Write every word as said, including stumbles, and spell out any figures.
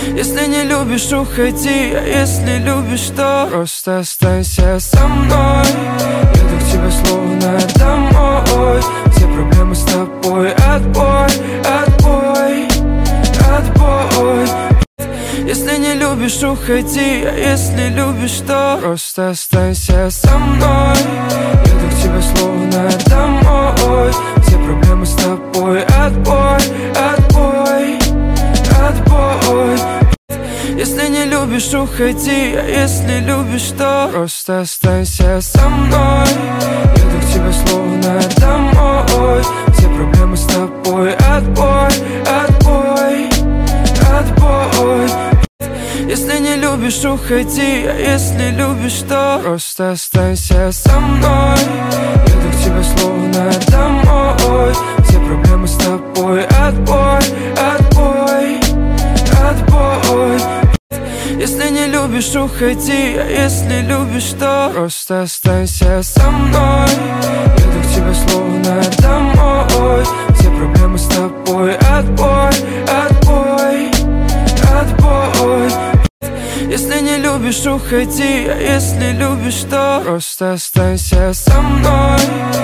Если не любишь, уходи, а если любишь, то просто останься со мной. Еду к тебе словно домой, все проблемы с тобой. Отбой, отбой, отбой. Если не любишь, уходи, а если любишь, то просто останься со мной. Еду к тебе словно домой, все проблемы с тобой. Отбой, отбой, отбой. Если не любишь, уходи, а если любишь, то просто останься со мной. Еду к тебе словно домой, все проблемы с тобой. Отбой, отбой, отбой. Если не любишь, уходи, а если любишь, то просто останься со мной. Еду к тебе словно домой, все проблемы с тобой. Отбой, отбой, отбой. Если не любишь, уходи, а если любишь, то просто останься со мной. Еду к тебе словно домой, все проблемы с тобой. Отбой, отбой, отбой. Если не любишь, уходи, а если любишь, то просто останься со мной.